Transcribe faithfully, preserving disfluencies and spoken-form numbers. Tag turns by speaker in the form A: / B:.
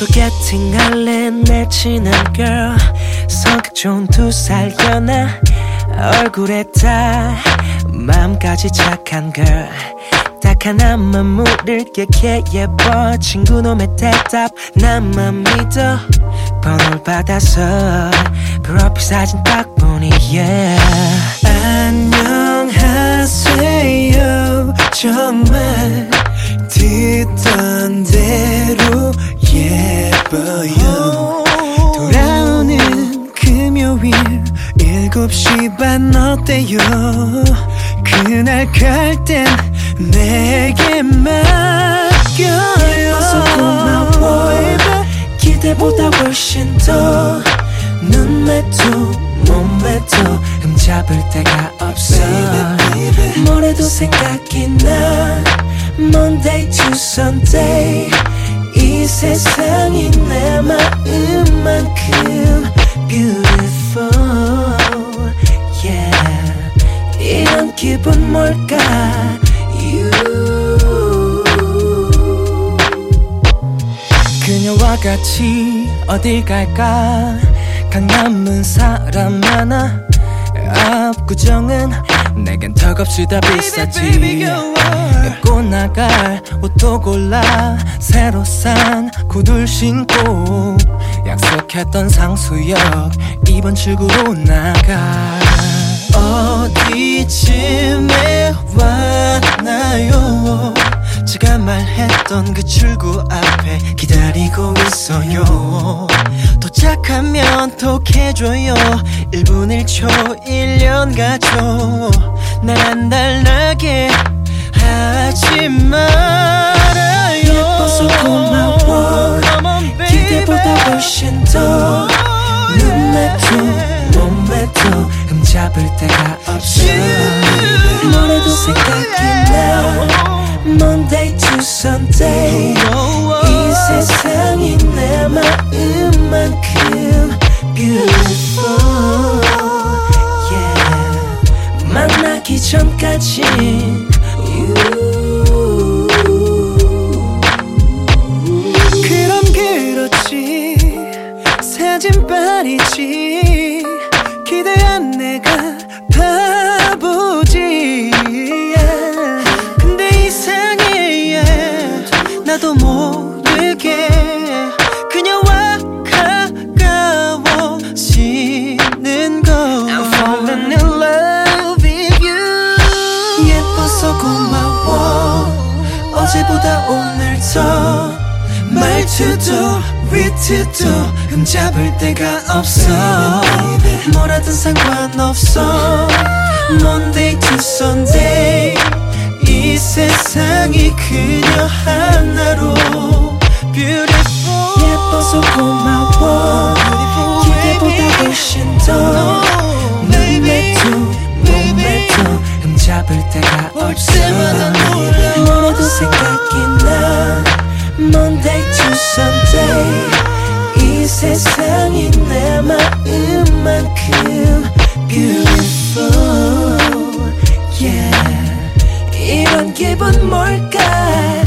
A: 소개팅할래 내 친한 girl 성격 좋은 두 살 연하 얼굴에 다 마음까지 착한 girl 딱 하나만 물을게 걔 예뻐 친구 놈의 대답 나만 믿어 번호를 받아서 프로필 사진 딱 보니 yeah. 안녕하세요 정말 듣던 대로 예뻐요 돌아오는 금요일 일곱 시 반 어때요 그날 갈 땐 내게 맡겨요 예뻐서 고마워 기대보다 훨씬 더 눈매도 몸매도 흠잡을 데가 없어 뭐래도 생각이 나 Monday to Sunday 이 세상이 내 마음만큼 beautiful yeah 이런 기분 뭘까 you 그녀와 같이 어딜 갈까 강남은 사람 많아 압구정은 내겐 턱없이 다 비싸지 입고 나갈 옷도 골라 새로 산 구두를 신고 약속했던 상수역 이번 출구로 나가 어디쯤에 왔나요 제가 말했던 그 출구 앞에 기다리고 있어요 도착하면 톡해줘요 일 분 일 초 일 년 가죠 날 안달나게 하지 말아요 예뻐서 고마워 기대보다 훨씬 더 눈매도 몸매도 흠잡을 데가 없어 뭐래도 생각이 나 Monday to Sunday 이 세상이 내 마음만큼 beautiful yeah 만나기 전까지 you 그럼 그렇지 사진빨이지 기대한 내가 바보지 나도 모르게 그녀와 가까워지는 거 I'm falling in love with you 예뻐서 고마워 어제보다 오늘 더 말투도 위트도 흠잡을 데가 없어 뭐라든 상관없어 Monday to Sunday 이 세상이 그녀 하나로 beautiful 예뻐서 고마워 기대보다 훨씬 더 눈매도 몸매도 흠잡을 데가 없어 뭐래도 생각이 나 Monday to Sunday 이 세상이 내 마음만큼 beautiful yeah 이런 기분 뭘까